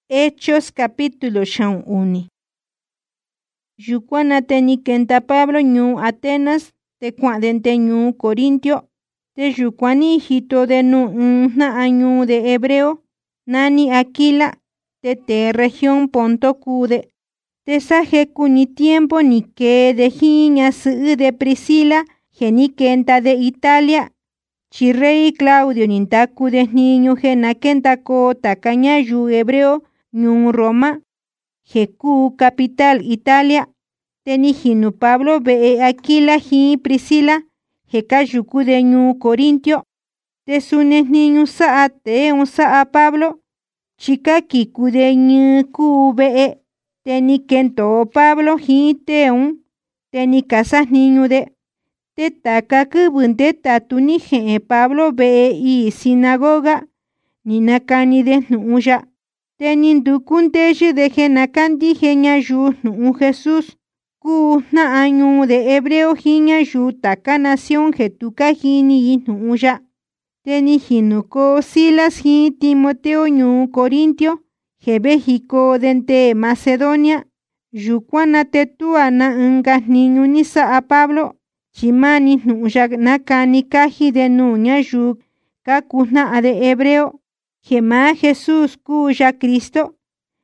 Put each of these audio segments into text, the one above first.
Hechos capítulo 1. Yucuana teni kenta Pablo ñu Atenas te cuanden te ñu Corintio te yucuani hito de nu na añu de hebreo nani Aquila te región Ponto cude te sajeku ni tiempo ni que de jiña su de Priscila geni kenta de Italia chirrey Claudio nintaku de niño gena kenta ko takaña yu hebreo ñu Roma jeku capital Italia teni hinu Pablo be Aquila hi Priscila jeka yuku de ñu Corintio te sunes niño saa te un saa Pablo chica kiku de ñu ku be teni kento Pablo hi te un teni casas niño de te taka kubunte tatuni je Pablo be y sinagoga ni nakani de nuya teni dukunte de genakandi genya yu nu Jesús ku na añu de hebreo hiña yu taka nación jetuka hini nuya teni hinuko Silas hi Timoteo ñu Corintio jebejiko dente Macedonia yukuana tetuana nga niño ni saa Pablo chimani nuya nakani kaji de nuña yu kakuna de hebreo Jema Jesús kuya Cristo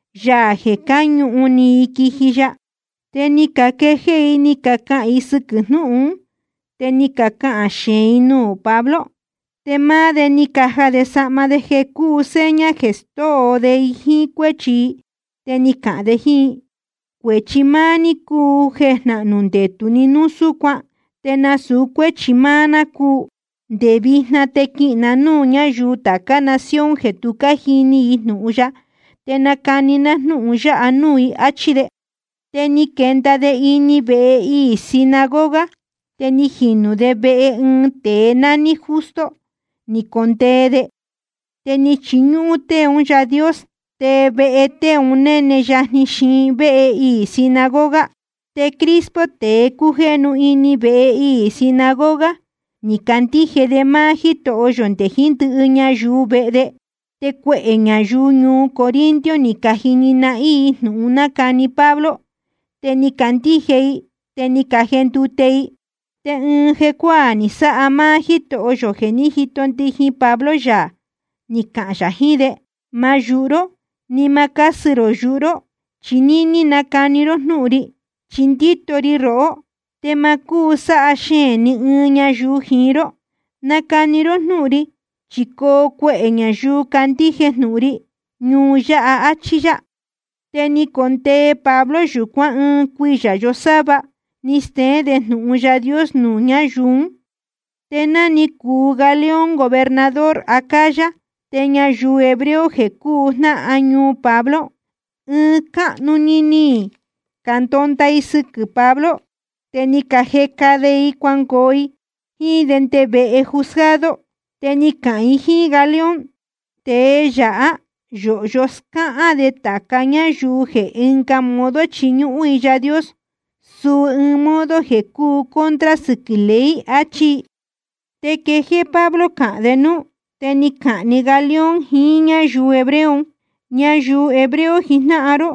ya jekañu uni ikijilla teni kakeje ni kaka isuknu teni kaka sheinu Pablo tema de ni caja de sama de jeku seña gesto de iji kwechi teni ka de hi kwechi mani ku jena nunde tuninu sukwa tena su kwechi mana ku de vihna tekina nuña yuta ka nación jetuka hini nuya tena kanina nuya anui achide teni kenta de ini be y sinagoga teni hinu de be te nani justo ni conte de teni chiñu te un ya Dios te be te un nene ya ni shin be y sinagoga te Crispo te kujenu ini be y sinagoga ni cantije de majito oyonte jintu uña yube de te cueña yuñu Corintio ni cajinina y nuna cani Pablo te ni cantije te ni cajentutei te unje ni sa majito oyo genijito antiji Pablo ya ni kaya hide mayuro ni makasiro yuro chinini nakaniro nuri chinditori ro te makusa asheni uña yu hiro nakaniro nuri chiko cueña yu cantije nuri ñuya achiya teni conte Pablo yukwa cuya yosaba niste de nuya Dios nuña yun tena ni ku Galeón gobernador Acaya teña yu hebreo jeku na añu Pablo ka nunini cantonta isuk Pablo teni kajeka de ikuankoi y dente be juzgado teni kaiji Galeón te ya yoska de takaña yuje enka modo chiñu uya Dios su modo jeku contra sukilei achi te queje Pablo kadenu teni kani Galeón hiña yu hebreo ña yu hebreo hinaro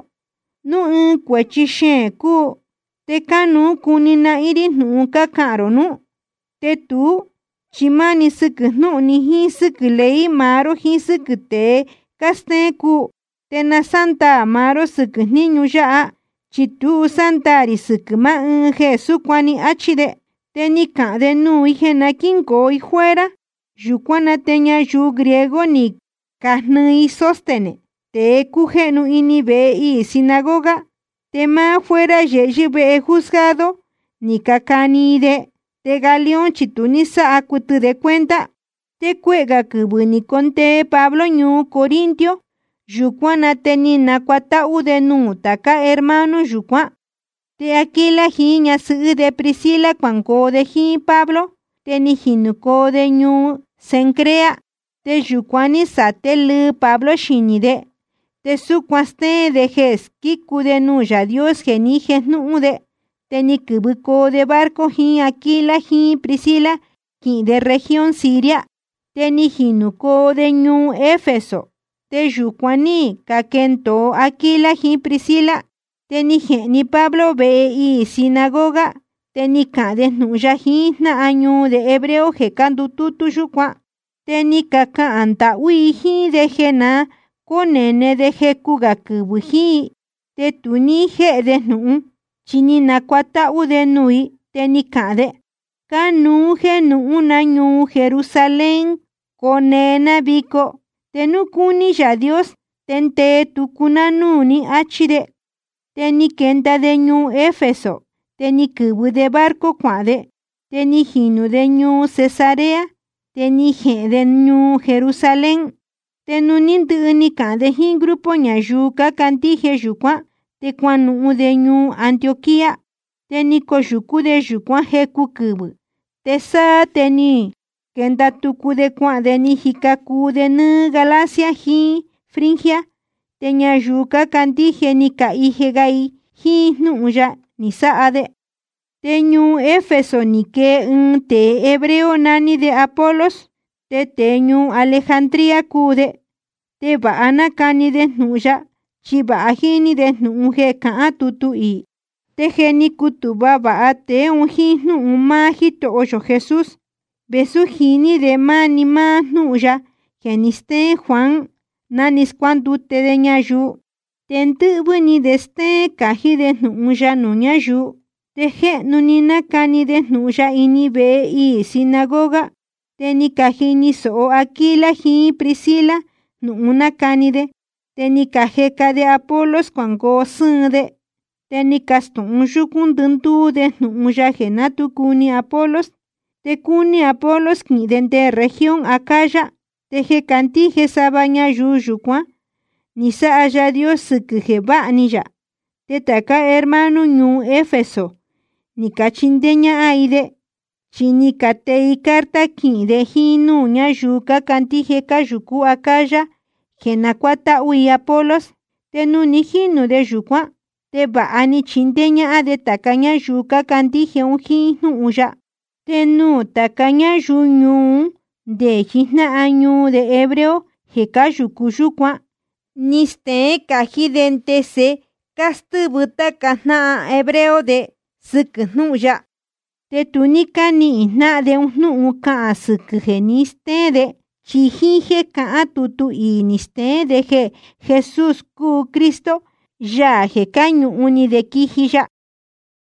nu cuechishe ku te kanu kunina iri nu kakaro nu te tu chimani suknu ni hi sukilei maro hi sukute kaste ku tena santa maro sukni ñuya chitu santari sukma Jesús kwani achide teni ka de nu igena kinko y fuera yukuana teña yu griego ni kahnu sostene te kujenu ini be y sinagoga tema fuera yeji be juzgado ni kakani de te Galeón chitunisa akutu de cuenta te cuega kubuni conte Pablo ñu Corintio yukuana teni nakwata udenu taka hermano yukua te Aquila hiña su de Priscila cuanco de hi Pablo teni hinuko de ñu Cencrea te yukuani satel Pablo shinide te sukuaste de jes kiku de nuya Dios genijes nude teni kubuko de barco hi Aquila hi Priscila hi de región Siria teni hinuko de ñu Éfeso te yukuani kakento Aquila hi Priscila, te ni ni Pablo ve y sinagoga, te ni kade nuya hi na añu de hebreo he kandu tutu yukua, te ni kaka anta ui hi de jena konene de he kugakubu hi, te tuni he de nu, chini nakwata u de nui, te ni kade. Kanu he nu na ñu Jerusalén, konena biko, te nu kuni ya Dios, tente tukuna nuni achide, te ni kenta de ñu Éfeso, te ni kubu de barco kwade, te ni hinu de ñu Cesarea, te ni he de ñu Jerusalén, te nu nindu ni kade hin grupo ñayuka kantije yukwa, te kwanu de ñu Antioquía, te ni koyuku de yukwa heku kubu, te sa te ni kenta tuku de kwa de ni hikaku de nu Galacia hi Frigia, te ñayuka kantije ni ka ije gai hi nuya ni saade, te ñu Éfeso ni ke te hebreo nani de Apolos, te ñu Alejandría kude, te baana kani de nuya, chi baajini de nuje kaa tutu i, te geni kutuba baate un hi nu ma hito oyo Jesús, besu hini de mani ma nuya, geniste Juan, nanis cuando te de ñayu, tentu buni de este kaji de nuya nu ñayu, te ge nunina kani de nuya ini be i sinagoga, te ni kajini so Aquila hi Priscila, nu una kanide, te ni kajeka de Apolos cuango sende, te ni kastun yukun dundu de nu ya genatu kuni Apolos, te kuni Apolos ni dente región Acaya, te je kantije sabaña yuyukwa, ni sa haya Dios que va ni ya, te taka hermano ñu Éfeso, ni kachindeña aide, chini katei karta ki de hinu ña yuka kantije kayuku Acaya, genakwata ui Apolos, te nuni hinu de yukwa, te baani chindeña de takaña yuka kantije un hinu uya, te nu takaña yuñu de hina añu de hebreo heka yuku yukwa, niste kajidente se kastubuta kahna hebreo de suknuya, te tunika ni na de un nu ka sukgeniste de chihije ka tutu iniste de Jesús ku Cristo, ya je kañu uni de kijija.